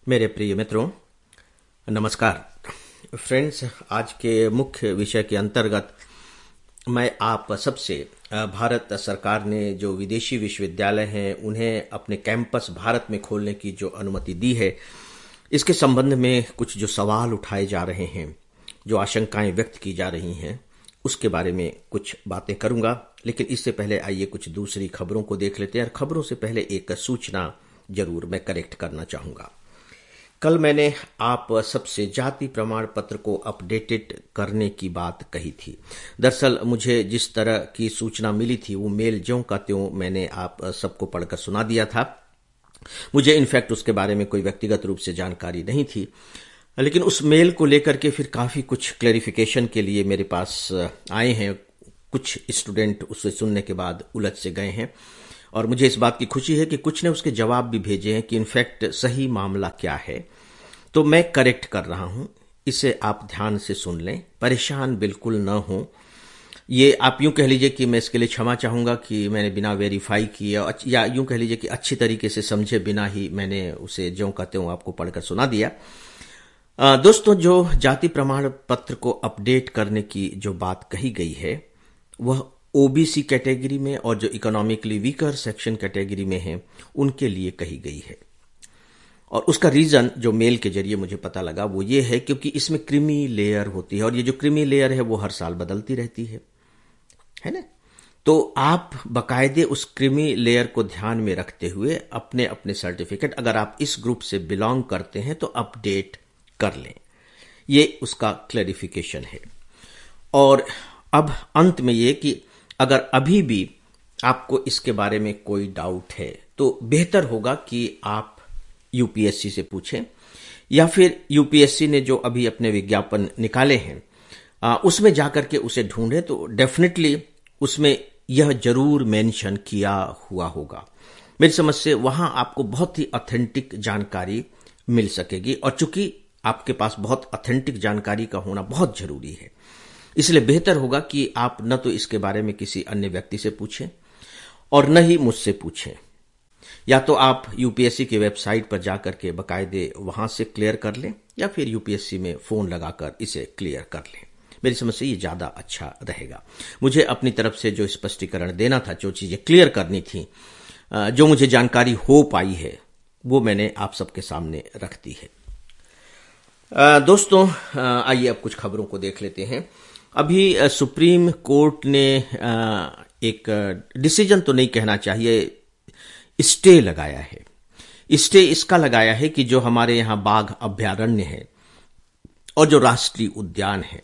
मेरे प्रिय मित्रों, नमस्कार। फ्रेंड्स, आज के मुख्य विषय के अंतर्गत मैं आप सबसे भारत सरकार ने जो विदेशी विश्वविद्यालय हैं उन्हें अपने कैंपस भारत में खोलने की जो अनुमति दी है, इसके संबंध में कुछ जो सवाल उठाए जा रहे हैं, जो आशंकाएं व्यक्त की जा रही हैं, उसके बारे में कुछ बातें करूंगा। लेकिन इससे पहले आइए कुछ दूसरी खबरों को देख लेते हैं। और खबरों से पहले एक सूचना जरूर मैं करेक्ट करना चाहूंगा। कल मैंने आप सबसे जाति प्रमाण पत्र को अपडेटेड करने की बात कही थी। दरअसल मुझे जिस तरह की सूचना मिली थी वो मेल ज्यों का त्यों मैंने आप सबको पढ़कर सुना दिया था। मुझे इनफैक्ट उसके बारे में कोई व्यक्तिगत रूप से जानकारी नहीं थी, लेकिन उस मेल को लेकर के फिर काफी कुछ क्लैरिफिकेशन के लिए मेरे पास आए हैं। कुछ स्टूडेंट उसे सुनने के बाद उलझ से गए हैं और मुझे इस बात की खुशी है कि कुछ ने उसके जवाब भी भेजे हैं कि इनफैक्ट सही मामला क्या है। तो मैं करेक्ट कर रहा हूं, इसे आप ध्यान से सुन लें, परेशान बिल्कुल न हो। ये आप यूं कह लीजिए कि मैं इसके लिए क्षमा चाहूंगा कि मैंने बिना वेरीफाई किए, या यूं कह लीजिए कि अच्छी तरीके से समझे बिना ही मैंने उसे ज्यों का त्यों आपको पढ़कर सुना दिया। दोस्तों, जो जाति प्रमाण पत्र को अपडेट करने की जो बात कही गई है वह ओबीसी कैटेगरी में और जो इकोनॉमिकली वीकर सेक्शन कैटेगरी में है उनके लिए कही गई है। और उसका रीजन जो मेल के जरिए मुझे पता लगा वो ये है क्योंकि इसमें क्रीमी लेयर होती है और ये जो क्रीमी लेयर है वो हर साल बदलती रहती है ना। तो आप बकायदे उस क्रीमी लेयर को ध्यान में रखते हुए अपने अपने सर्टिफिकेट, अगर आप इस ग्रुप से बिलोंग करते हैं तो अपडेट कर लें। ये उसका क्लैरिफिकेशन है। और अब अंत में ये कि अगर अभी भी आपको इसके बारे में कोई डाउट है तो बेहतर होगा कि आप यूपीएससी से पूछें, या फिर यूपीएससी ने जो अभी अपने विज्ञापन निकाले हैं उसमें जाकर के उसे ढूंढे तो डेफिनेटली उसमें यह जरूर मेंशन किया हुआ होगा। मेरी समझ से वहां आपको बहुत ही ऑथेंटिक जानकारी मिल सकेगी, और चूंकि आपके पास बहुत ऑथेंटिक जानकारी का होना बहुत जरूरी है, इसलिए बेहतर होगा कि आप न तो इसके बारे में किसी अन्य व्यक्ति से पूछें और न ही मुझसे पूछें। या तो आप यूपीएससी की वेबसाइट पर जाकर के बकायदे वहां से क्लियर कर लें, या फिर यूपीएससी में फोन लगाकर इसे क्लियर कर लें। मेरी समझ से ये ज्यादा अच्छा रहेगा। मुझे अपनी तरफ से जो स्पष्टीकरण देना था, जो चीजें क्लियर करनी थी, जो मुझे जानकारी हो पाई है, वो मैंने आप सबके सामने रख दी है। दोस्तों, आइए अब कुछ खबरों को देख लेते हैं। अभी सुप्रीम कोर्ट ने एक डिसीजन तो नहीं कहना चाहिए, स्टे लगाया है। स्टे इसका लगाया है कि जो हमारे यहां बाघ अभ्यारण्य है और जो राष्ट्रीय उद्यान है,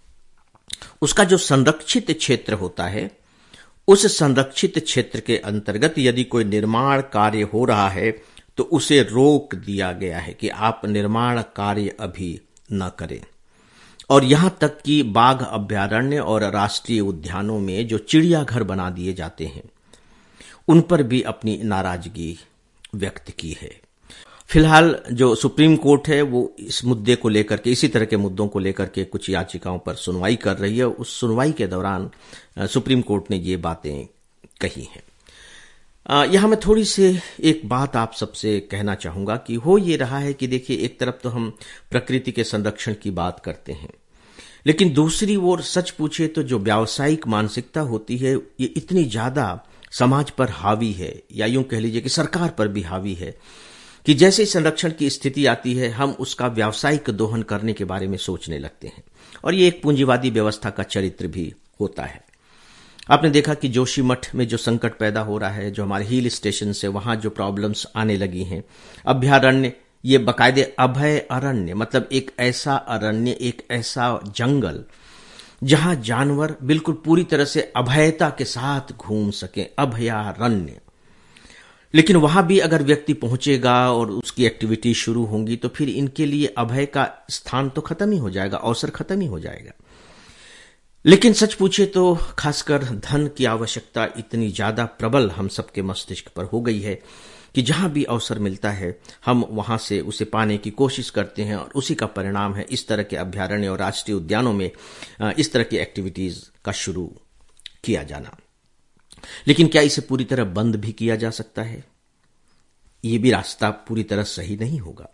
उसका जो संरक्षित क्षेत्र होता है, उस संरक्षित क्षेत्र के अंतर्गत यदि कोई निर्माण कार्य हो रहा है तो उसे रोक दिया गया है कि आप निर्माण कार्य अभी न करें। और यहां तक कि बाघ अभ्यारण्य और राष्ट्रीय उद्यानों में जो चिड़ियाघर बना दिए जाते हैं उन पर भी अपनी नाराजगी व्यक्त की है। फिलहाल जो सुप्रीम कोर्ट है वो इस मुद्दे को लेकर के, इसी तरह के मुद्दों को लेकर के कुछ याचिकाओं पर सुनवाई कर रही है। उस सुनवाई के दौरान सुप्रीम कोर्ट ने ये बातें कही हैं। यहां मैं थोड़ी सी एक बात आप सबसे कहना चाहूंगा कि हो ये रहा है कि देखिए, एक तरफ तो हम प्रकृति के संरक्षण की बात करते हैं, लेकिन दूसरी ओर सच पूछे तो जो व्यावसायिक मानसिकता होती है ये इतनी ज्यादा समाज पर हावी है, या यूं कह लीजिए कि सरकार पर भी हावी है, कि जैसे संरक्षण की स्थिति आती है हम उसका व्यावसायिक दोहन करने के बारे में सोचने लगते हैं। और ये एक पूंजीवादी व्यवस्था का चरित्र भी होता है। आपने देखा कि जोशीमठ में जो संकट पैदा हो रहा है, जो हमारे हिल स्टेशन से वहां जो प्रॉब्लम्स आने लगी हैं, अभ्यारण्य, ये बकायदे अभय अरण्य, मतलब एक ऐसा अरण्य, एक ऐसा जंगल जहां जानवर बिल्कुल पूरी तरह से अभयता के साथ घूम सके, अभयारण्य। लेकिन वहां भी अगर व्यक्ति पहुंचेगा और उसकी एक्टिविटी शुरू होंगी तो फिर इनके लिए अभय का स्थान तो खत्म ही हो जाएगा, अवसर खत्म ही हो जाएगा। लेकिन सच पूछे तो खासकर धन की आवश्यकता इतनी ज्यादा प्रबल हम सबके मस्तिष्क पर हो गई है कि जहां भी अवसर मिलता है हम वहां से उसे पाने की कोशिश करते हैं, और उसी का परिणाम है इस तरह के अभ्यारण्य और राष्ट्रीय उद्यानों में इस तरह की एक्टिविटीज का शुरू किया जाना। लेकिन क्या इसे पूरी तरह बंद भी किया जा सकता है? ये भी रास्ता पूरी तरह सही नहीं होगा।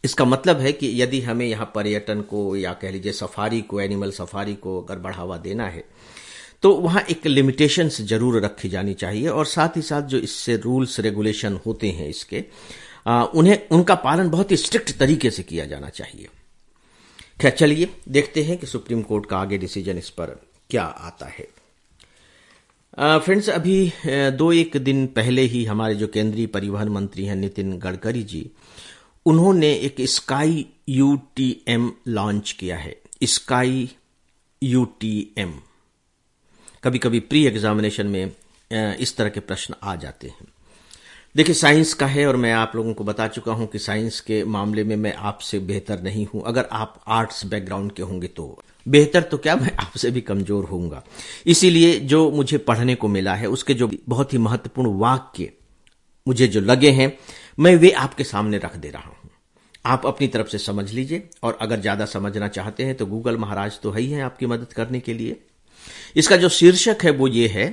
इसका मतलब है कि यदि हमें यहाँ पर्यटन को या कह लीजिए सफारी को, एनिमल सफारी को अगर बढ़ावा देना है तो वहाँ एक लिमिटेशंस जरूर रखी जानी चाहिए, और साथ ही साथ जो इससे रूल्स रेगुलेशन होते हैं इसके उन्हें उनका पालन बहुत ही स्ट्रिक्ट तरीके से किया जाना चाहिए। खैर चलिए देखते हैं कि सुप्रीम कोर्ट का आगे डिसीजन इस पर क्या आता है। फ्रेंड्स, अभी 2-1 दिन पहले ही हमारे जो केंद्रीय परिवहन मंत्री हैं नितिन गडकरी जी, उन्होंने एक स्काई यूटीएम लॉन्च किया है। स्काई यूटीएम, कभी कभी प्री एग्जामिनेशन में इस तरह के प्रश्न आ जाते हैं। देखिए, साइंस का है और मैं आप लोगों को बता चुका हूं कि साइंस के मामले में मैं आपसे बेहतर नहीं हूं। अगर आप आर्ट्स बैकग्राउंड के होंगे तो बेहतर तो क्या, मैं आपसे भी कमजोर होऊंगा। इसीलिए जो मुझे पढ़ने को मिला है उसके जो बहुत ही महत्वपूर्ण वाक्य मुझे जो लगे हैं, मैं वे आपके सामने रख दे रहा हूं। आप अपनी तरफ से समझ लीजिए, और अगर ज्यादा समझना चाहते हैं तो गूगल महाराज तो है ही हैं आपकी मदद करने के लिए। इसका जो शीर्षक है वो ये है,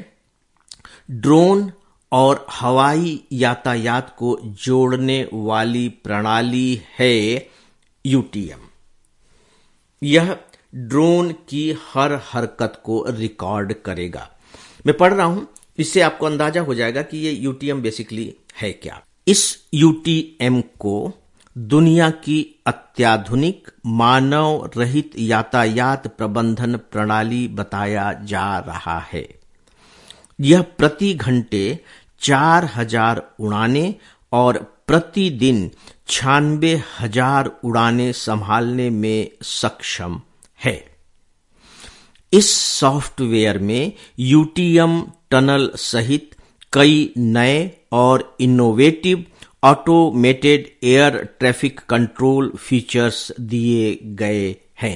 ड्रोन और हवाई यातायात को जोड़ने वाली प्रणाली है यूटीएम। यह ड्रोन की हर हरकत को रिकॉर्ड करेगा। मैं पढ़ रहा हूं, इससे आपको अंदाजा हो जाएगा कि ये यूटीएम बेसिकली है क्या। इस यूटीएम को दुनिया की अत्याधुनिक मानव रहित यातायात प्रबंधन प्रणाली बताया जा रहा है। यह प्रति घंटे 4000 उड़ानें और प्रतिदिन 96,000 उड़ानें संभालने में सक्षम है। इस सॉफ्टवेयर में यूटीएम टनल सहित कई नए और innovative automated air traffic control features दिए गए हैं।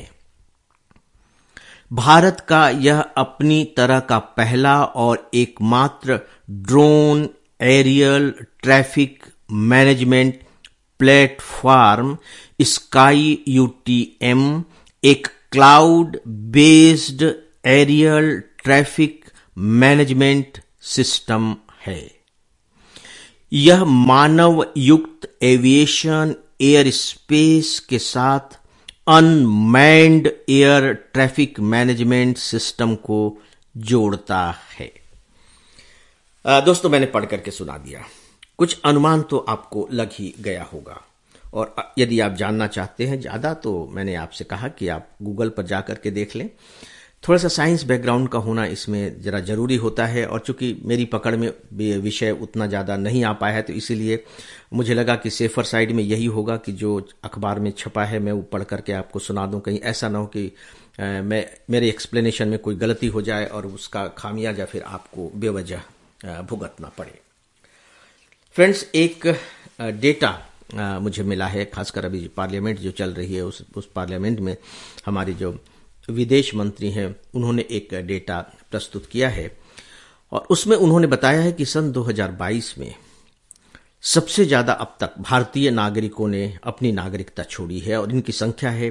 भारत का यह अपनी तरह का पहला और एकमात्र drone aerial traffic management platform sky UTM एक cloud based aerial traffic management system है। यह मानव युक्त एविएशन एयर स्पेस के साथ unmanned air traffic management system को जोड़ता है। दोस्तों, मैंने पढ़ करके सुना दिया। कुछ अनुमान तो आपको लग ही गया होगा, और यदि आप जानना चाहते हैं ज्यादा तो मैंने आपसे कहा कि आप गूगल पर जाकर के देख लें। थोड़ा सा साइंस बैकग्राउंड का होना इसमें जरा जरूरी होता है, और चूंकि मेरी पकड़ में विषय उतना ज्यादा नहीं आ पाया है तो इसीलिए मुझे लगा कि सेफर साइड में यही होगा कि जो अखबार में छपा है मैं वो पढ़ करके आपको सुना दूं। कहीं ऐसा ना हो कि मेरे एक्सप्लेनेशन में कोई गलती हो जाए और उसका खामियाजा फिर आपको बेवजह भुगतना पड़े। फ्रेंड्स, एक डेटा मुझे मिला है, खासकर अभी पार्लियामेंट जो चल रही है उस पार्लियामेंट में हमारी जो विदेश मंत्री हैं उन्होंने एक डेटा प्रस्तुत किया है, और उसमें उन्होंने बताया है कि सन 2022 में सबसे ज्यादा अब तक भारतीय नागरिकों ने अपनी नागरिकता छोड़ी है, और इनकी संख्या है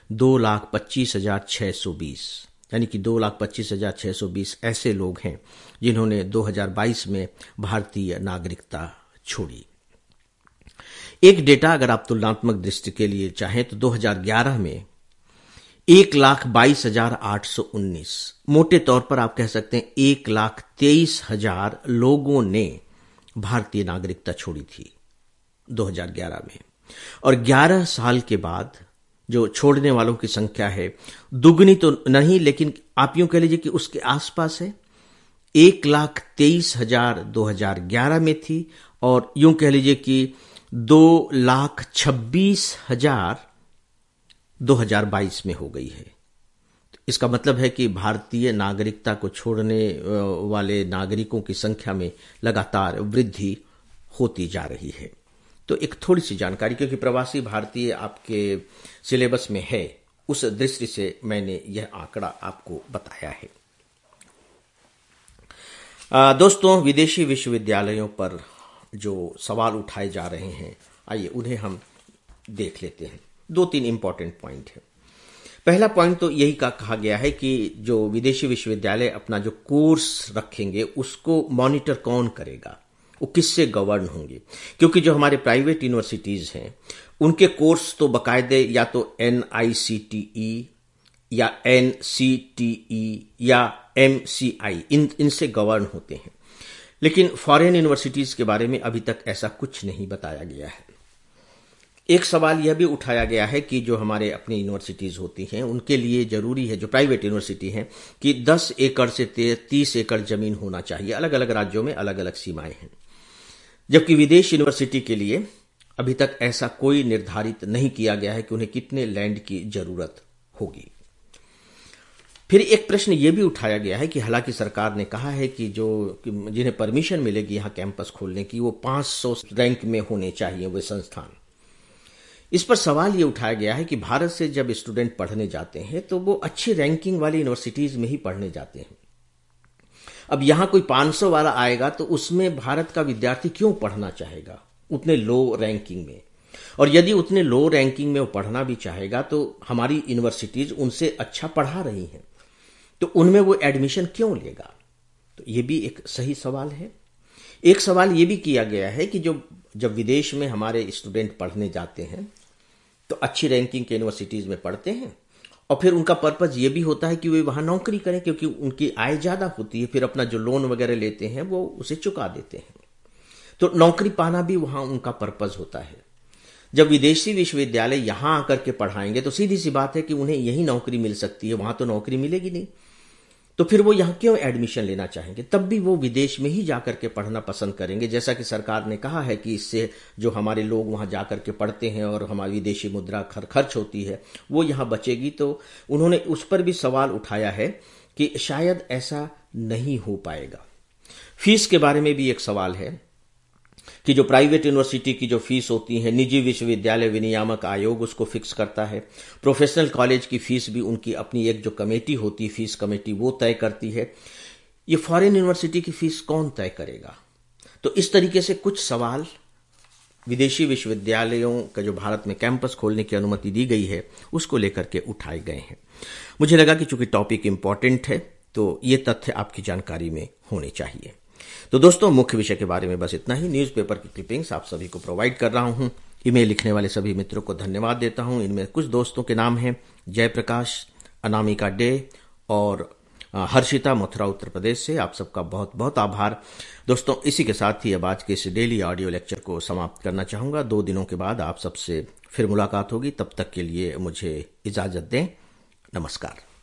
2,25,620, यानी कि 2,25,620 ऐसे लोग हैं जिन्होंने 2022 में भारतीय नागरिकता छोड़ी। एक डेटा अगर आप तुलनात्मक दृष्टि के लिए चाहें तो 2011 में 1,22,819, मोटे तौर पर आप कह सकते हैं 1,23,000 लोगों ने भारतीय नागरिकता छोड़ी थी 2011 में, और 11 साल के बाद जो छोड़ने वालों की संख्या है दुगनी तो नहीं, लेकिन आप यूं कह लीजिए कि उसके आसपास है। 1,23,000 2011 में थी, और यूं कह लीजिए कि 2,26,000 2022 में हो गई है। इसका मतलब है कि भारतीय नागरिकता को छोड़ने वाले नागरिकों की संख्या में लगातार वृद्धि होती जा रही है। तो एक थोड़ी सी जानकारी, क्योंकि प्रवासी भारतीय आपके सिलेबस में है, उस दृष्टि से मैंने यह आंकड़ा आपको बताया है। दोस्तों, विदेशी विश्वविद्यालयों पर जो सवाल उठाए जा रहे हैं, आइए उन्हें हम देख लेते हैं। 2-3 इंपॉर्टेंट पॉइंट है। पहला पॉइंट तो यही कहा गया है कि जो विदेशी विश्वविद्यालय अपना जो कोर्स रखेंगे उसको मॉनिटर कौन करेगा, वो किससे गवर्न होंगे, क्योंकि जो हमारे प्राइवेट यूनिवर्सिटीज हैं उनके कोर्स तो बाकायदे या तो NICTE या NCTE या MCI इनसे गवर्न होते हैं, लेकिन फॉरेन यूनिवर्सिटीज के बारे में अभी तक ऐसा कुछ नहीं बताया गया है। एक सवाल यह भी उठाया गया है कि जो हमारे अपनी यूनिवर्सिटीज होती हैं उनके लिए जरूरी है, जो प्राइवेट यूनिवर्सिटी हैं, कि 10 एकड़ से 30 एकड़ जमीन होना चाहिए। अलग अलग राज्यों में अलग अलग सीमाएं हैं, जबकि विदेश यूनिवर्सिटी के लिए अभी तक ऐसा कोई निर्धारित नहीं किया गया है कि उन्हें कितने लैंड की जरूरत होगी। फिर एक प्रश्न यह भी उठाया गया है कि हालांकि सरकार ने कहा है कि जिन्हें परमिशन मिलेगी यहां कैंपस खोलने की, वो 500 रैंक में होने चाहिए वे संस्थान। इस पर सवाल ये उठाया गया है कि भारत से जब स्टूडेंट पढ़ने जाते हैं तो वो अच्छी रैंकिंग वाली यूनिवर्सिटीज में ही पढ़ने जाते हैं। अब यहां कोई 500 वाला आएगा तो उसमें भारत का विद्यार्थी क्यों पढ़ना चाहेगा उतने लो रैंकिंग में? और यदि उतने लो रैंकिंग में वो पढ़ना भी चाहेगा तो हमारी यूनिवर्सिटीज उनसे अच्छा पढ़ा रही हैं, तो उनमें वो एडमिशन क्यों लेगा? तो ये भी एक सही सवाल है। एक सवाल ये भी किया गया है कि जब विदेश में हमारे स्टूडेंट पढ़ने जाते हैं तो अच्छी रैंकिंग के यूनिवर्सिटीज में पढ़ते हैं और फिर उनका पर्पज ये भी होता है कि वे वहां नौकरी करें, क्योंकि उनकी आय ज्यादा होती है, फिर अपना जो लोन वगैरह लेते हैं वो उसे चुका देते हैं, तो नौकरी पाना भी वहां उनका पर्पज होता है। जब विदेशी विश्वविद्यालय यहां आकर के पढ़ाएंगे तो सीधी सी बात है कि उन्हें यही नौकरी मिल सकती है, वहां तो नौकरी मिलेगी नहीं, तो फिर वो यहां क्यों एडमिशन लेना चाहेंगे? तब भी वो विदेश में ही जाकर के पढ़ना पसंद करेंगे, जैसा कि सरकार ने कहा है कि इससे जो हमारे लोग वहां जाकर के पढ़ते हैं और हमारी विदेशी मुद्रा खर्च होती है वो यहां बचेगी। तो उन्होंने उस पर भी सवाल उठाया है कि शायद ऐसा नहीं हो पाएगा। फीस के बारे में भी एक सवाल है कि जो प्राइवेट यूनिवर्सिटी की जो फीस होती है, निजी विश्वविद्यालय विनियामक आयोग उसको फिक्स करता है। प्रोफेशनल कॉलेज की फीस भी उनकी अपनी एक जो कमेटी होती है, फीस कमेटी, वो तय करती है। ये फॉरेन यूनिवर्सिटी की फीस कौन तय करेगा? तो इस तरीके से कुछ सवाल विदेशी विश्वविद्यालयों का जो भारत में कैंपस खोलने की अनुमति दी गई है उसको लेकर के उठाए गए हैं। मुझे लगा कि चूंकि टॉपिक इंपॉर्टेंट है तो ये तथ्य आपकी जानकारी में होने चाहिए। तो दोस्तों, मुख्य विषय के बारे में बस इतना ही। न्यूज़पेपर की क्लिपिंग्स आप सभी को प्रोवाइड कर रहा हूं। ईमेल लिखने वाले सभी मित्रों को धन्यवाद देता हूं। इनमें कुछ दोस्तों के नाम हैं जयप्रकाश, अनामिका डे और हर्षिता, मथुरा उत्तर प्रदेश से। आप सबका बहुत बहुत आभार। दोस्तों, इसी के साथ ही अब आज के इस डेली ऑडियो लेक्चर को समाप्त करना चाहूंगा। 2 दिनों के बाद आप सबसे फिर मुलाकात होगी। तब तक के लिए मुझे इजाजत दें। नमस्कार।